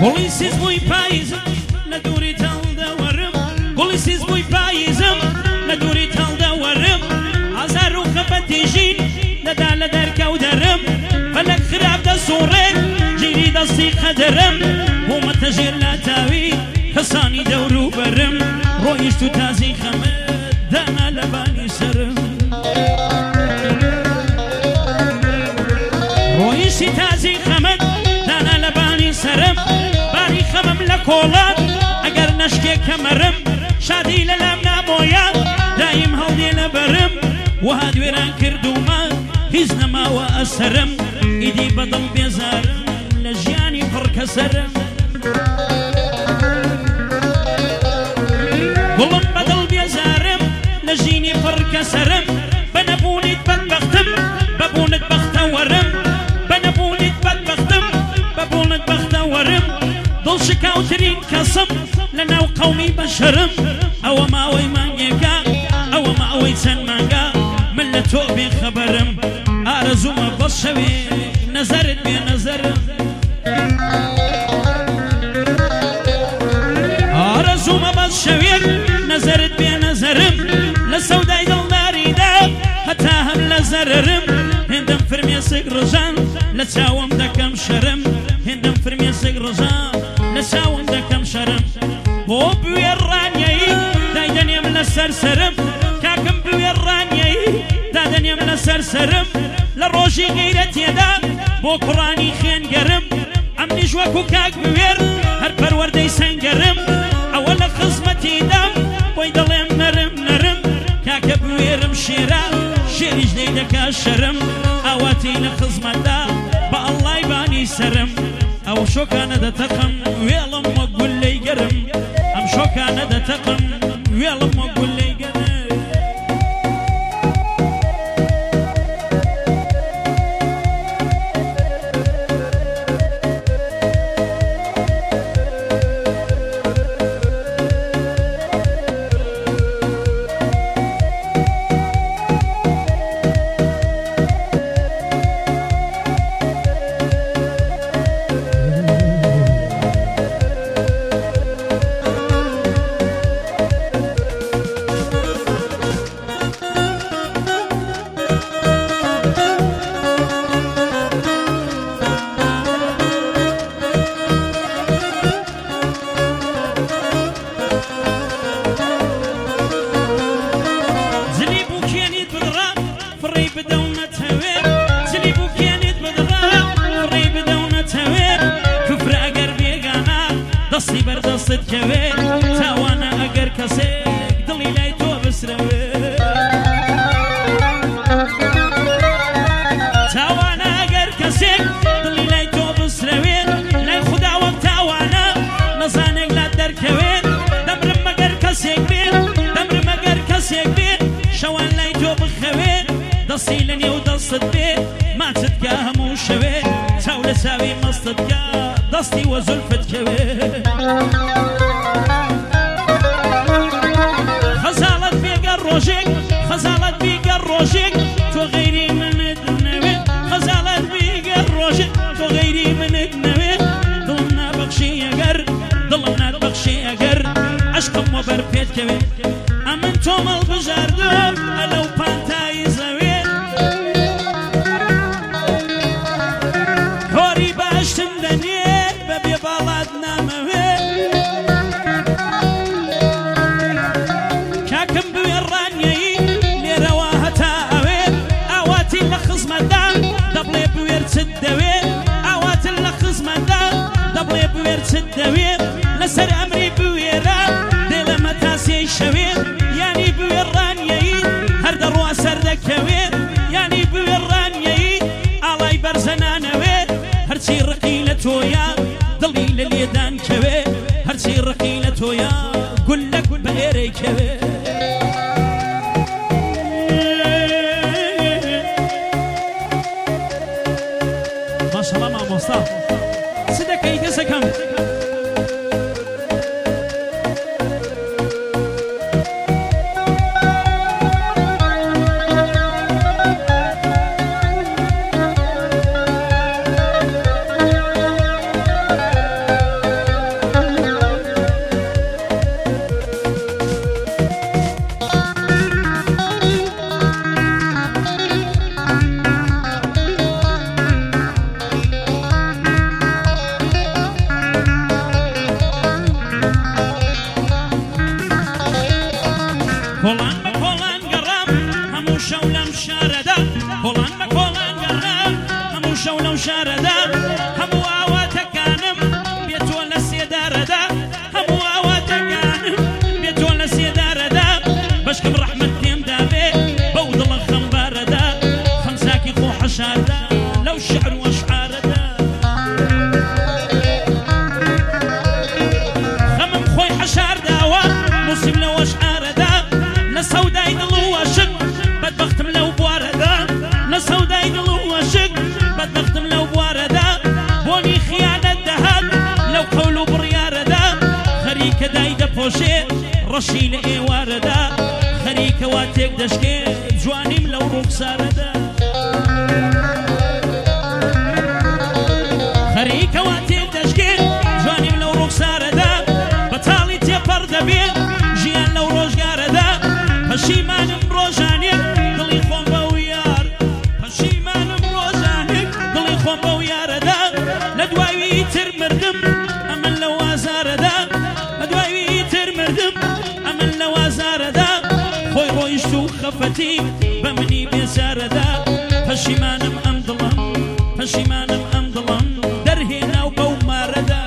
گوڵی سیز بووی پاییزم لە دووری تەڵدەوەرم گوڵی سیز بووی پاییزم لە دووری تەڵدەوەرم ئازار و خەفەتیژین لەدا لە دەرکەو دەرم فەلەک خراپ دەسوڕێت گیری دەستی قەدەرم بوومەتە ژێر لە تاوی کەسانی دەوروبەرم ڕۆیشت و تازی خەمت دانا لە بانی سەرم ڕۆیشتی تازی خەمت دانا لە بانی سەرم باری خەمم لە کۆڵات ئەگەر نەشکێ کەمەرم شادی لە لام نامۆیە دایم هەڵدێ لە بەرم وها دوێران کردومە هیچ نەماوە ئەسەرم ئیدی بەدڵ بێزارم لە ژیانی پڕکەسەرم گوڵم بەدڵ بێزارم لە ژینی پڕکەسەرم بە نەبوونیت بەدبەختم بەبوونت بەختەوەرم بە نەبوونیت بەدبەختم بەبوونت بەختەوەرم دڵشکاوترین کەسم لە ناو قەومی بەشەرم ئەوە ماوەی مانگێکە ئەوە ماوەی چەند مانگە من لە تۆ بێخەبەرم ئارەزوومە بەس شەوێ نەزەرت بێ نەزەرم ئارەزوومە بەس شەوێک نەزەرت بێ نەزەرم لە سەودای دڵداریدا هەتا هەم لە زەرەرم هێندەم فرمێسک ڕژان لە چاوم دەکەم شەرم هێندەم فرمێسک ڕژان لە چاوم دەکەم شەرم بۆ بوێڕانیایی دایدەنێم لە سەرسەرم کاکم بوێڕانیایی دادەنێم لە سەرسەرم لە ڕۆژی غەیرەتێدا بۆ کوڕانی خوێنگەرم ئەمنیش وەکو کاک بوێر هەر پەروەردەی سەنگەرم ئەوە لە خزمەتیدام بۆی دەڵێم نەرم نەرم کاکە بوێرم شێرە شێریش لێی دەکا شەرم ئاواتی لە خزمەتدا بە ئەڵڵای بانی سەرم ئەو شۆکانە دەتەقم وێڵم وە گولەی گەرم ئەم شۆکانە دەتەقم وێڵم وە گولەی گەرم دەستی بەردەستت کەوێ تاوانە ئەگەر کەسێک دڵی لای تۆ بسرەوێ تاوانە ئەگەر کەسێک دڵی لای تۆ بسرەوێ لای خودا وەک تاوانە نەزانێک لات دەرکەوێت دەمرم مەگەر کەسێک بێت دەمرم ئەگەر کەسێک بێت شەوان لای تۆ بخەوێت دەستی لە نێو دەستت بێت ماچت کە هەموو شەوێت چاو لە چاوی مەستت کە دەستی وە زولفت کەوێت خەزاڵەت بێگەر ڕۆژێک خەزاڵەت بیگەر ڕۆژێک تۆ غەیری منت نەوێت خەزاڵەت بیگەر ڕۆژێک تۆ غەیری منت نەوێت دڵم نابەخشی ئەگەر دڵم نابەخشی ئەگەر عەشقم وە بەر پێت کەوێت ئەمن تۆمەڵ بژاردۆم ئەلەو پانتایی زەوێت هۆری باشتم دەنێت بەبێ باڵات نامەوێت کاکم بوێڕانیایی لێرەوە هەتا ئەوێت ئاواتی لە خزمەتدا دەبڵێ بوێر چت دەوێت ئاواتن لە خزمەتدا دەبڵێ بوێر چت دەوێت لەسەر ئەمری بوێرە دێ لە مەتاسیەی شەوێت یانی بوێڕانیایی هەر دەڕوا سەر دەکەوێت یانی بوێڕانیایی ئاڵای بەرزەنانەوێت هەرچی ڕقی لە تۆیە دڵی لە لێدان کەوێت هەرچی ڕقی لە تۆیە گول لە گول بە ئێرەی کەوێت ماشەڵڵا مامۆستا چ دەکەی دەسەکەم شاردا کۆڵان بە کۆڵان گەڕا هەموو شەو لەو شارەدا هەموو ئاواتەکانم بێتۆ لە سێدارەدا هەموو ئاواتەکانم بێتۆ لە سێدارەدا بەشکم ڕەحمەت تێمدا بێ بەو دڵە خەمبارەدا خەمساکی خۆ حەشاردا لەو شعر و ئەشعارەدا خەمم خۆی حەشارداوە موسیم لەو ئەشعارەدا لە سەودای دڵ و عەشق بەدبەختم لەو بوارەدا لە سەودای دڵ و عەشق بەدبەختم لەو بوارەدا بۆنی خیانەت دەهات لەو قەول و بڕیارەدا خەریکە دای دەپۆشێ ڕەشی لە ئێوارەدا خەریکەوا تێک دەشکێ جوانیم لەو ڕووکسارەدا خەریکەوا تێک دەشکێ جوانیم لەو ڕووکسارەدا بەتاڵی تێپەڕ دەبێ ژیان لەو ڕۆژگارەدا پەشیمانم ڕۆژانێک دڵی خۆم بەو یار پەشیمانم ڕۆژانێک دڵی خۆم بەو یارەدا لە دوایی تر مردم ئەمن لە وازارەدا لە دوایی تر مردم ئەمن لە وازارەدا خۆی ڕۆیشت و خەفەتی بە منی بێزارەدا پەشیمانم ئەم دڵم پەشیمانم ئەم دڵم دەرهێناو بەو مارەدا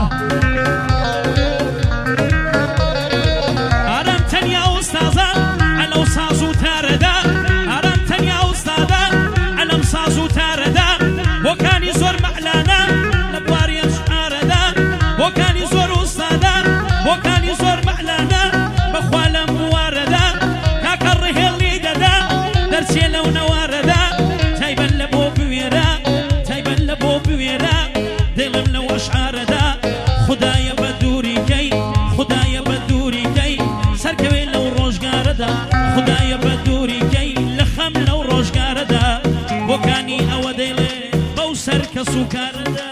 ئارام تەنیا ئوستازە ئەلەو ساز و تارەدا ئارام تەنیا ئوستادە ئەلەم ساز و تارەدا بۆکانی زۆر مەعلانە لە بواری ئەشعارەدا بۆکانی زۆر ئوستادە بۆکانی زۆر مەعلانە بەخوا لەم بوارەدا کاکە ڕێهێڵی دەدا دەرچێ لەو نەوارەدا تایبەت لە بۆ بوێرە تایبەت لە بۆ بوێرە دڵم لەو ئەشعارەدا خودایە بە دووریکەی خودایە بە دووریکەی سەرکەوێ لەو ڕۆژگارەدا خودایە بە دووریکەی لە خەم لەو ڕۆژگارەدا بۆکانی ئەوە دەیڵێ بەو سەر کەس و کارەدا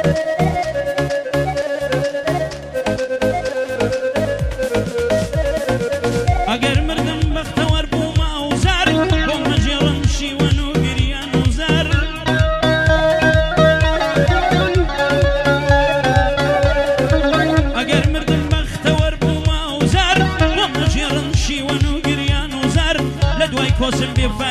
ئەگەر مردم بەختەوەر بوومە ئەو زار بۆ مەجێڕم شیوەن و گریان و زار ئەگەر مردم بەختەوەر بوومە ئەو زار بۆ مەجێڕم شیوەن و گریان و زار لە دوای کۆسم بێ